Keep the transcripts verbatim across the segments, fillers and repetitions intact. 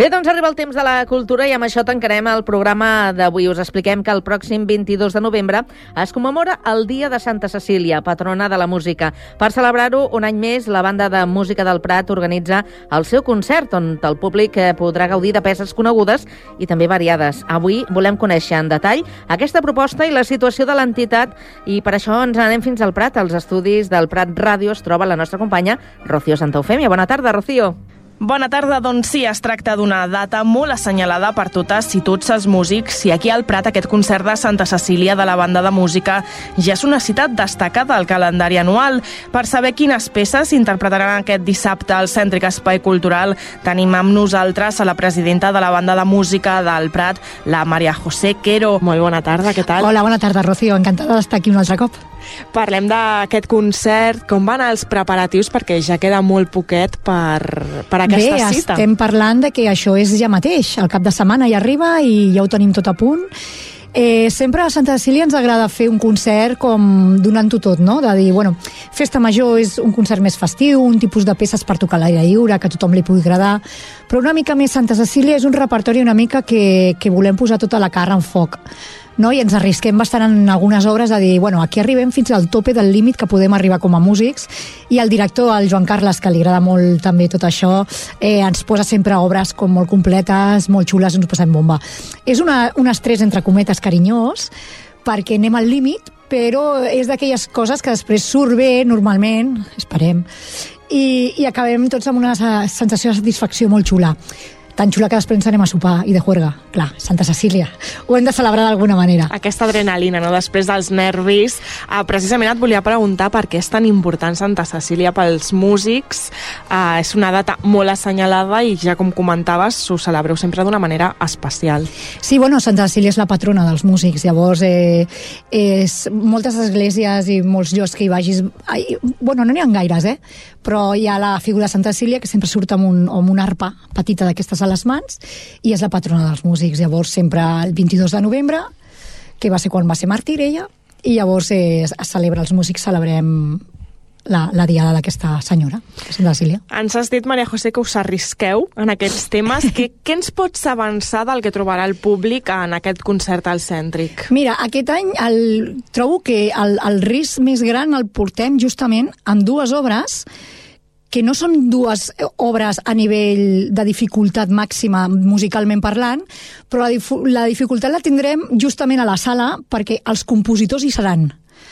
Bé, doncs arriba el temps de la cultura i amb això tancarem el programa d'avui. Us expliquem que el pròxim vint-i-dos de novembre es commemora el Dia de Santa Cecília, patrona de la música. Per celebrar-ho, un any més, la Banda de Música del Prat organitza el seu concert, on el públic podrà gaudir de peces conegudes i també variades. Avui volem conèixer en detall aquesta proposta i la situació de l'entitat, i per això ens anem fins al Prat. Als estudis del Prat Ràdio es troba la nostra companya Rocío Santaufemia. Bona tarda, Rocío. Bona tarda, doncs sí, es tracta d'una data molt assenyalada per totes i tots els músics, i aquí al Prat aquest concert de Santa Cecília de la Banda de Música ja és una cita destacada al calendari anual. Per saber quines peces s'interpretaran aquest dissabte al cèntric Espai Cultural, tenim amb nosaltres a la presidenta de la Banda de Música del Prat, la Maria José Quero. Molt bona tarda, què tal? Hola, bona tarda, Rocío, encantada d'estar aquí un altre cop. Parlem d'aquest concert, com van els preparatius, perquè ja queda molt poquet per, per aquesta Bé, cita. Bé, estem parlant de que això és ja mateix, el cap de setmana ja arriba i ja ho tenim tot a punt. Eh, sempre a Santa Cecília ens agrada fer un concert com donant-ho tot, no? De dir, bueno, Festa Major és un concert més festiu, un tipus de peces per tocar a l'aire lliure, que a tothom li pugui agradar, però una mica més Santa Cecília és un repertori una mica que, que volem posar tota la carn en foc, no? I ens arrisquem bastant en algunes obres a dir, bueno, aquí arribem fins al tope del límit que podem arribar com a músics, i el director, el Joan Carles, que li agrada molt també tot això, eh, ens posa sempre obres com molt completes, molt xules, ens ho passem bomba. És una, un estrès entre cometes carinyós, perquè anem al límit, però és d'aquelles coses que després surt bé, normalment, esperem, i, i acabem tots amb una sensació de satisfacció molt xula. Tan xula que després ens anem a sopar i de juerga. Clar, Santa Cecília. Ho hem de celebrar d'alguna manera. Aquesta adrenalina, no?, després dels nervis. Uh, precisament et volia preguntar per què és tan important Santa Cecília pels músics. Uh, és una data molt assenyalada i, ja com comentaves, ho celebreu sempre d'una manera especial. Sí, bueno, Santa Cecília és la patrona dels músics. Llavors, eh, és, moltes esglésies i molts llocs que hi vagis... Ai, bueno, no n'hi ha gaires, eh? Però hi ha la figura de Santa Cecília, que sempre surt amb, un, amb una arpa petita d'aquestes a les mans, i és la patrona dels músics. Llavors sempre el vint-i-dos de novembre, que va ser quan va ser màrtir ella, i llavors eh, es celebra, els músics celebrem la, la diada d'aquesta senyora, Santa Cecília. Ens has dit, Maria José, que us arrisqueu en aquests temes. què, què ens pots avançar del que trobarà el públic en aquest concert al cèntric? Mira, aquest any el, trobo que el, el risc més gran el portem justament amb dues obres que no són dues obres a nivell de dificultat màxima musicalment parlant, però la, dif la dificultat la tindrem justament a la sala perquè els compositors hi seran.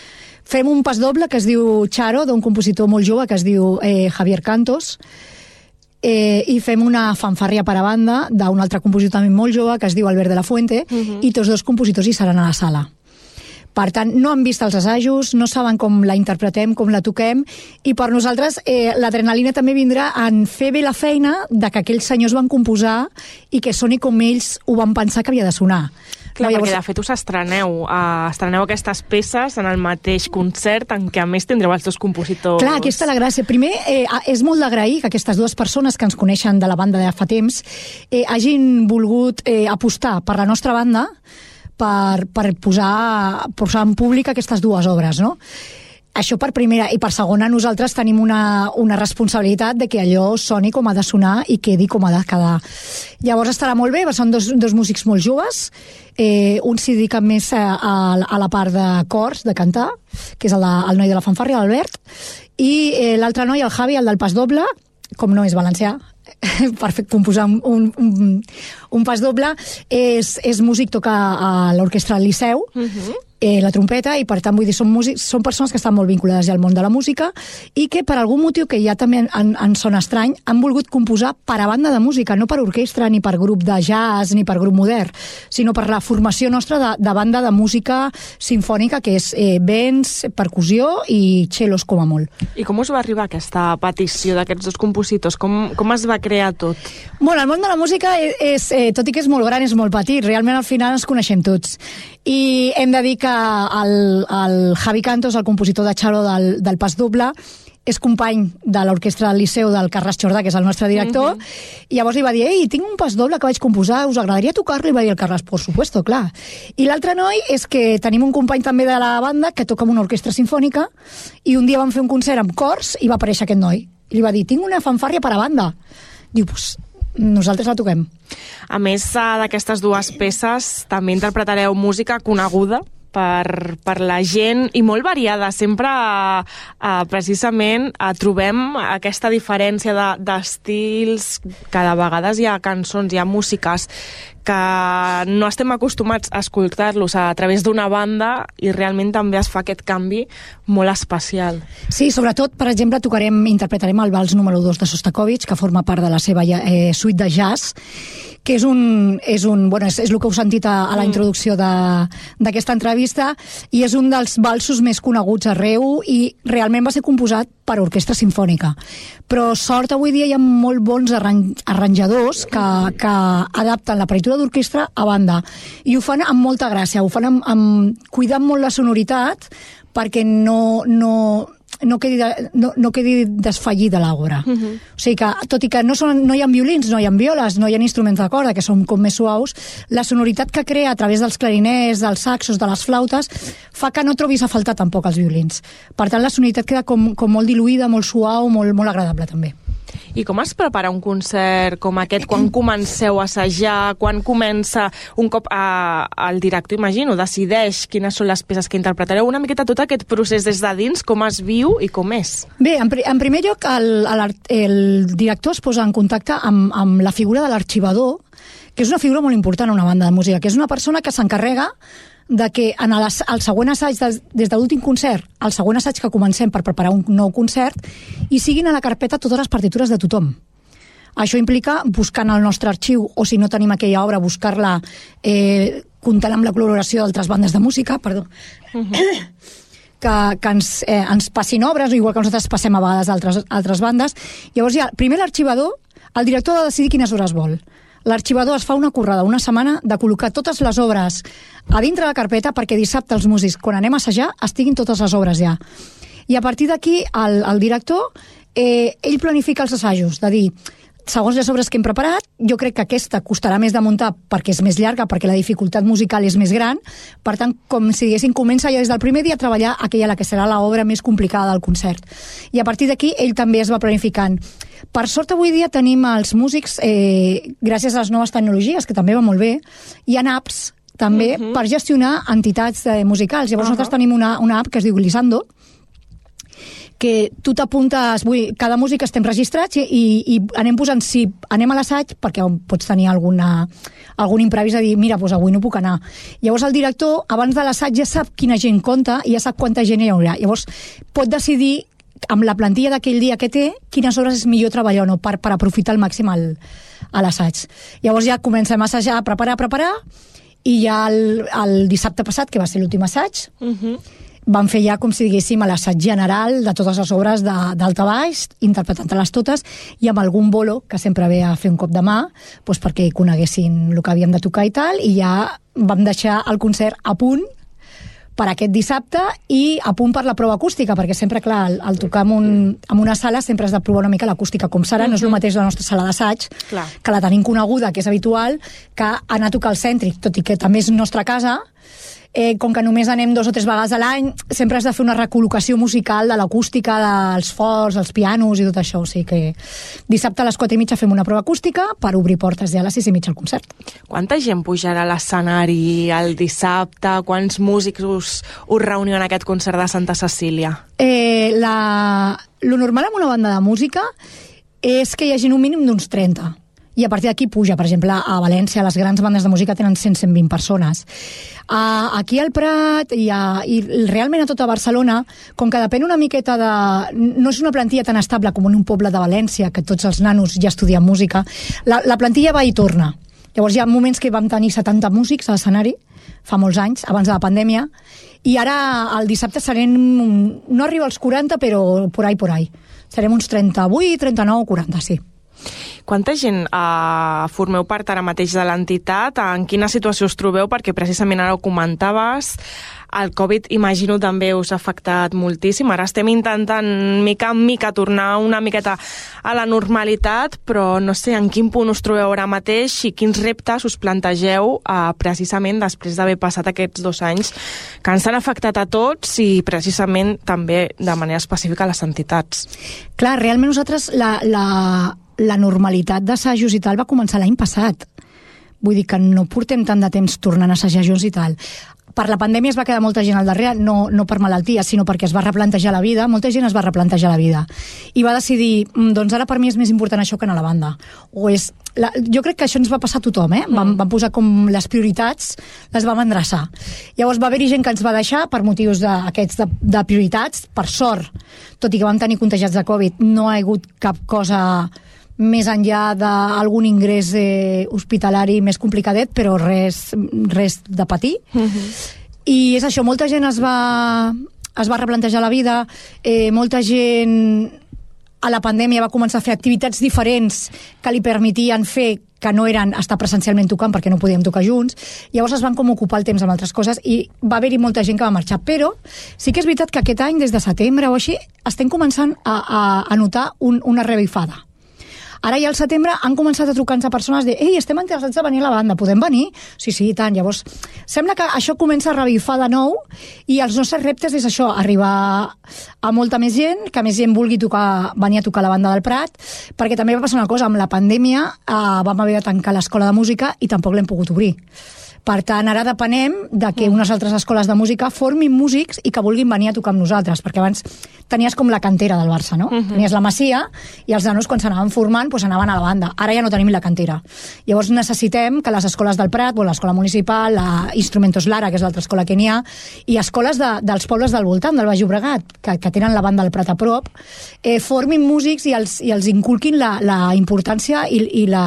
Fem un pas doble que es diu Charo, d'un compositor molt jove que es diu eh, Javier Cantos, eh, i fem una fanfàrria per a banda d'un altre compositor també molt jove que es diu Albert de la Fuente, uh-huh. i tots dos compositors hi seran a la sala. Per tant, no han vist els assajos, no saben com la interpretem, com la toquem, i per nosaltres eh, l'adrenalina també vindrà en fer bé la feina de que aquells senyors van composar i que soni com ells ho van pensar que havia de sonar. Clar, no, llavors... perquè de fet us estreneu, uh, estreneu aquestes peces en el mateix concert en què a més tindreu els dos compositors. Clar, aquesta és la gràcia. Primer, eh, és molt d'agrair que aquestes dues persones que ens coneixen de la banda de fa temps eh, hagin volgut eh, apostar per la nostra banda per, per posar, posar en públic aquestes dues obres, no? Això per primera, i per segona nosaltres tenim una, una responsabilitat de que allò soni com ha de sonar i quedi com ha de quedar. Llavors estarà molt bé, són dos, dos músics molt joves, eh, un s'hi dedica més a, a, a la part de cors, de cantar, que és el, de, el noi de la fanfàrria, l'Albert, i eh, l'altre noi, el Javi, el del pas doble, com no és valencià, per composar un, un, un pas doble, és, és músic, toca a l'orquestra del Liceu, uh-huh. eh, la trompeta, i per tant vull dir, són, músics, són persones que estan molt vinculades ja al món de la música i que per algun motiu que ja també en, en sona estrany han volgut composar per a banda de música, no per orquestra ni per grup de jazz ni per grup modern, sinó per la formació nostra de, de banda de música sinfònica, que és eh, vents, percussió i cellos com a molt. I com us va arribar aquesta petició d'aquests dos compositors? Com, com es va crear tot? Bueno, el món de la música és, és eh, tot i que és molt gran, és molt petit. Realment al final ens coneixem tots. I hem de dir que el, el Javi Cantos, el compositor de Charo del, del pas doble, és company de l'orquestra del Liceu del Carles Jordà, que és el nostre director, uh-huh. i llavors li va dir, ei, tinc un pas doble que vaig composar, us agradaria tocar-lo? I va dir el Carles, por supuesto, clar. I l'altre noi és que tenim un company també de la banda que toca amb una orquestra sinfònica, i un dia vam fer un concert amb cors i va aparèixer aquest noi. I li va dir, tinc una fanfàrria per a banda. Diu, pues, nosaltres la toquem. A més d'aquestes dues peces, també interpretareu música coneguda per, per la gent i molt variada. Sempre eh, precisament eh, trobem aquesta diferència de, d'estils. Cada vegada hi ha cançons, hi ha músiques que no estem acostumats a escoltar-los a través d'una banda i realment també es fa aquest canvi molt especial. Sí, sobretot, per exemple, tocarem, interpretarem el vals número dos de Sostakovich, que forma part de la seva eh, suite de jazz, que és un, és un bueno, és, és el que heu sentit a, a la introducció d'aquesta entrevista, i és un dels valsos més coneguts arreu i realment va ser composat per orquestra simfònica. Però sort, avui dia hi ha molt bons arran arranjadors que, que adapten la partitura d'orquestra a banda, i ho fan amb molta gràcia, ho fan amb, amb, cuidant molt la sonoritat perquè no, no, no, quedi, no, no quedi desfallida l'àgora. Uh-huh. O sigui que, tot i que no, són, no hi ha violins, no hi ha violes, no hi ha instruments de corda, que són com més suaus, la sonoritat que crea a través dels clarinets, dels saxos, de les flautes, fa que no trobis a faltar tampoc els violins. Per tant, la sonoritat queda com, com molt diluïda, molt suau, molt, molt agradable també. I com es prepara un concert com aquest? Quan comenceu a assajar? Quan comença un cop a, el director, imagino, decideix quines són les peces que interpretareu? Una miqueta tot aquest procés des de dins, com es viu i com és? Bé, en, en primer lloc, el, el, el director es posa en contacte amb, amb la figura de l'arxivador, que és una figura molt important a una banda de música, que és una persona que s'encarrega de que en el, el següent assaig, des, des de l'últim concert, el següent assaig que comencem per preparar un nou concert, hi siguin a la carpeta totes les partitures de tothom. Això implica, buscant el nostre arxiu, o si no tenim aquella obra, buscar-la eh, comptant amb la col·laboració d'altres bandes de música, perdó, uh-huh. que, que ens, eh, ens passin obres, igual que nosaltres passem a vegades altres, altres bandes. Llavors, ja, primer l'arxivador, el director ha de decidir quines obres vol. L'arxivador es fa una currada, una setmana, de col·locar totes les obres a dintre la carpeta perquè dissabte els músics, quan anem a assajar, estiguin totes les obres ja. I a partir d'aquí, el, el director, eh, ell planifica els assajos, de dir, segons les obres que hem preparat, jo crec que aquesta costarà més de muntar perquè és més llarga, perquè la dificultat musical és més gran, per tant, com si diguéssim, comença ja des del primer dia a treballar aquella la que serà l'obra més complicada del concert. I a partir d'aquí, ell també es va planificant. Per sort, avui dia tenim els músics, eh, gràcies a les noves tecnologies, que també va molt bé, hi ha apps també uh-huh. per gestionar entitats eh, musicals. Llavors uh-huh. nosaltres tenim una, una app que es diu Glissando, que tu t'apuntes, vull, cada músic estem registrats i, i, i anem posant, si anem a l'assaig, perquè pots tenir alguna, algun imprevist a dir, mira, doncs avui no puc anar. Llavors el director, abans de l'assaig, ja sap quina gent compta i ja sap quanta gent hi haurà. Llavors pot decidir, amb la plantilla d'aquell dia que té, quines hores és millor treballar o no, per, per aprofitar al màxim el, a l'assaig. Llavors ja comencem a assajar, a preparar, a preparar, i ja el, el dissabte passat, que va ser l'últim assaig, uh-huh. vam fer ja, com si diguéssim, l'assaig general de totes les obres d'alt a baix, interpretant-les totes, i amb algun bolo, que sempre ve a fer un cop de mà, doncs perquè coneguessin el que havíem de tocar i tal, i ja vam deixar el concert a punt per aquest dissabte i a punt per la prova acústica, perquè sempre, clar, al, al tocar en, un, en una sala sempre has de provar una mica l'acústica com serà, uh-huh. no és el mateix la nostra sala d'assaig, que la tenim coneguda, que és habitual, que anar a tocar el cèntric, tot i que també és nostra casa, eh, com que només anem dos o tres vegades a l'any, sempre has de fer una recol·locació musical de l'acústica, dels forts, els pianos i tot això, o sigui que dissabte a les quatre i mitja fem una prova acústica per obrir portes ja a les sis i mitja al concert. Quanta gent pujarà a l'escenari el dissabte? Quants músics us, us reuniu en aquest concert de Santa Cecília? Eh, la... Lo normal en una banda de música és que hi hagi un mínim d'uns trenta. I a partir d'aquí puja, per exemple, a València, les grans bandes de música tenen cent a cent vint persones. Uh, aquí al Prat i, a, i realment a tota Barcelona, com que depèn una miqueta de... No és una plantilla tan estable com en un poble de València, que tots els nanos ja estudien música, la, la plantilla va i torna. Llavors hi ha moments que vam tenir setanta músics a l'escenari, fa molts anys, abans de la pandèmia, i ara el dissabte serem... No arriba als quaranta, però por ahí, por ahí. Serem uns trenta-vuit, trenta-nou, quaranta, sí. Quanta gent eh, formeu part ara mateix de l'entitat? En quina situació us trobeu? Perquè precisament ara ho comentaves, el Covid, imagino, també us ha afectat moltíssim. Ara estem intentant, mica en mica, tornar una miqueta a la normalitat, però no sé en quin punt us trobeu ara mateix i quins reptes us plantegeu eh, precisament després d'haver passat aquests dos anys que ens han afectat a tots i precisament també de manera específica a les entitats. Clar, realment nosaltres la, la, la normalitat d'assajos i tal va començar l'any passat. Vull dir que no portem tant de temps tornant a assajar junts i tal. Per la pandèmia es va quedar molta gent al darrere, no, no per malaltia, sinó perquè es va replantejar la vida, molta gent es va replantejar la vida. I va decidir, doncs ara per mi és més important això que anar a la banda. O és, la, jo crec que això ens va passar a tothom, eh? Vam, vam posar com les prioritats, les vam endreçar. Llavors va haver-hi gent que ens va deixar per motius d'aquests de, de prioritats, per sort, tot i que vam tenir contagiats de Covid, no ha hagut cap cosa més enllà d'algun ingrés eh, hospitalari més complicadet, però res, res de patir. Uh-huh. I és això, molta gent es va, es va replantejar la vida, eh, molta gent a la pandèmia va començar a fer activitats diferents que li permetien fer que no eren estar presencialment tocant perquè no podíem tocar junts, llavors es van com ocupar el temps amb altres coses i va haver-hi molta gent que va marxar, però sí que és veritat que aquest any, des de setembre o així, estem començant a, a, a notar un, una revifada. Ara ja al setembre han començat a trucar-nos a persones de «Ei, estem interessats a venir a la banda, podem venir?» Sí, sí, i tant. Llavors, sembla que això comença a revifar de nou i els nostres reptes és això, arribar a molta més gent, que més gent vulgui tocar, venir a tocar a la banda del Prat, perquè també va passar una cosa, amb la pandèmia eh, vam haver de tancar l'escola de música i tampoc l'hem pogut obrir. Per tant, ara depenem de que unes altres escoles de música formin músics i que vulguin venir a tocar amb nosaltres, perquè abans tenies com la cantera del Barça, no? Uh-huh. Tenies la Masia i els nanos, quan s'anaven formant, doncs anaven a la banda. Ara ja no tenim la cantera. Llavors necessitem que les escoles del Prat, o l'escola municipal, la Instrumentos Lara, que és l'altra escola que n'hi ha, i escoles de, dels pobles del voltant, del Baix Llobregat, que, que tenen la banda del Prat a prop, eh, formin músics i els, i els inculquin la, la importància i, i la...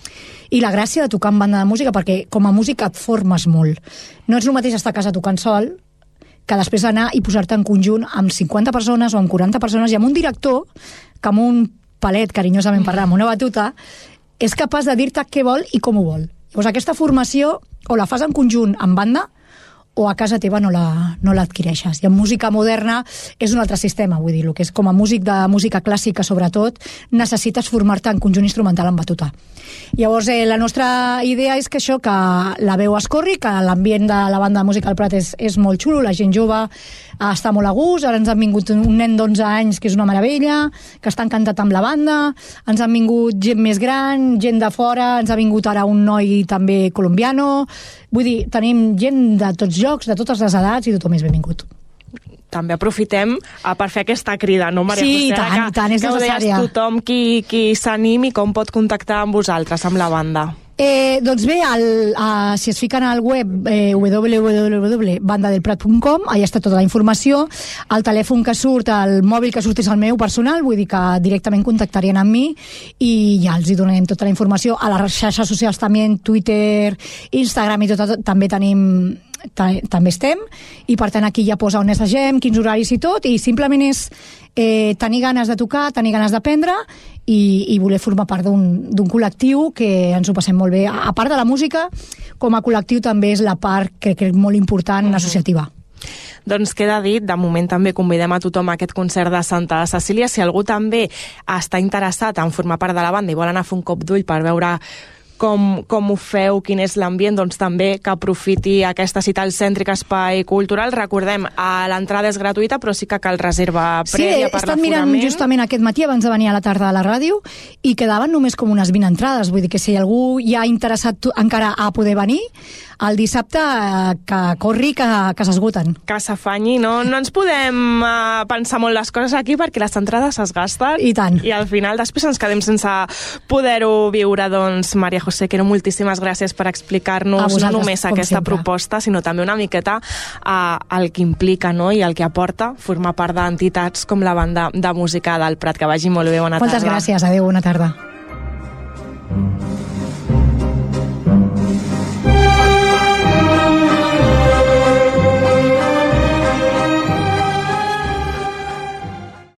i la gràcia de tocar en banda de música, perquè com a músic et formes molt. No és el mateix estar a casa tocant sol que després anar i posar-te en conjunt amb cinquanta persones o amb quaranta persones i amb un director que amb un palet, carinyosament parlant, amb una batuta, és capaç de dir-te què vol i com ho vol. Llavors aquesta formació o la fas en conjunt en banda o a casa teva no la, no l'adquireixes. I en música moderna és un altre sistema, vull dir, el que és com a músic de música clàssica, sobretot, necessites formar-te en conjunt instrumental amb batuta. Llavors, eh, la nostra idea és que això, que la veu escorri, que l'ambient de la banda de música al Prat és, és molt xulo, la gent jove està molt a gust, ara ens han vingut un nen d'onze anys, que és una meravella, que està encantat amb la banda, ens han vingut gent més gran, gent de fora, ens ha vingut ara un noi també colombiano, vull dir, tenim gent de tots llocs, de totes les edats i tothom és benvingut. També aprofitem uh, per fer aquesta crida, no, Maria sí, José? Sí, tant, que, tant, és que necessària. Que ho deies tothom qui, qui s'animi, com pot contactar amb vosaltres, amb la banda? Eh, doncs bé, el, uh, si es fiquen al web eh, w w w punt banda del prat punt com, allà està tota la informació, el telèfon que surt, el mòbil que surt és el meu personal, vull dir que directament contactarien amb mi i ja els hi donarem tota la informació. A les xarxes socials també, Twitter, Instagram i tot, tot també tenim també estem, i per tant aquí ja posa on assagem, quins horaris i tot, i simplement és eh, tenir ganes de tocar, tenir ganes d'aprendre i, i voler formar part d'un col·lectiu que ens ho passem molt bé. A part de la música, com a col·lectiu també és la part que crec molt important, mm-hmm. associativa. Doncs queda dit, de moment també convidem a tothom a aquest concert de Santa Cecília. Si algú també està interessat en formar part de la banda i vol anar a fer un cop d'ull per veure Com, com ho feu, quin és l'ambient, doncs també que aprofiti aquesta cita al Cèntric Espai Cultural. Recordem, l'entrada és gratuïta, però sí que cal reserva prèvia per l'aforament. Sí, he estat mirant justament aquest matí abans de venir a la tarda a la ràdio i quedaven només com unes vint entrades. Vull dir que si algú hi ha interessat encara a poder venir, el dissabte eh, que corri, que, que s'esgoten. Que s'afanyi, no, no ens podem uh, pensar molt les coses aquí perquè les entrades es gasten. I tant. I al final després ens quedem sense poder-ho viure. Doncs, Maria José Quero, moltíssimes gràcies per explicar-nos no només aquesta sempre. proposta, sinó també una miqueta uh, el que implica, no?, i el que aporta formar part d'entitats com la banda de música del Prat. Que vagi molt bé, bona Moltes tarda. Moltes gràcies, adéu, bona tarda.